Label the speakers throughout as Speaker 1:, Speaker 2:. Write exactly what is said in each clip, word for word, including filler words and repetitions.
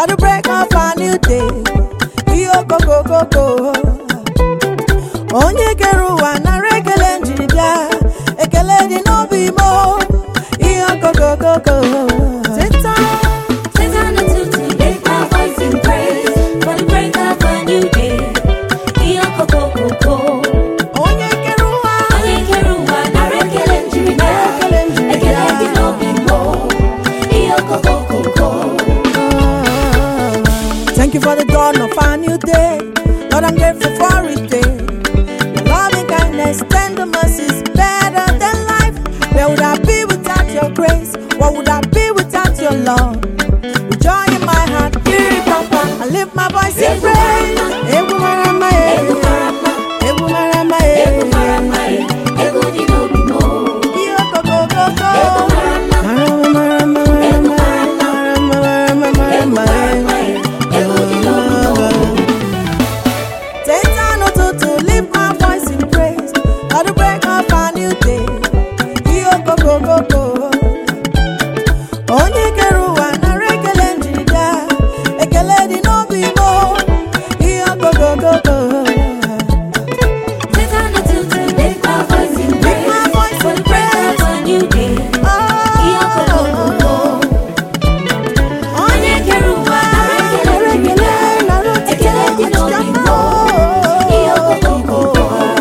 Speaker 1: at the break of a new day. Iyo go go go go. Onye keruwa na rekele njibia, ekele di no be mo. Iyo go go go go. Thank you for the dawn of a new day. Lord, I'm grateful for it day. Your loving kindness, tender mercies, better than life. Where would I be without your grace? What would I be without your love? With joy in my heart, I lift my voice in praise. Egu marama, egu marama, egu marama, egu marama, egu di no bi mo. Iyo go go go go. Marama, marama, marama, marama, marama, marama. Take time to to lift my voice in praise. At the break of a new day. Iyo go go go go. Onye keruwa na rekele njida, ekele di no be mo. Iyo go go go go.
Speaker 2: Take time to to lift my voice in praise.
Speaker 1: My voice
Speaker 2: For
Speaker 1: in
Speaker 2: the break
Speaker 1: praise.
Speaker 2: of a new day. Iyo go go go go. Onye keruwa na rekele njida, ekele di no be mo. Iyo go go go go.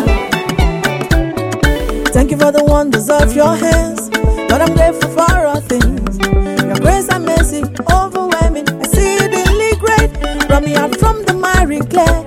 Speaker 1: Thank you for the wonders of your hands. Lord, I'm grateful for all things. Your grace and mercy overwhelming, exceedingly great. Brought me out from the miry clay.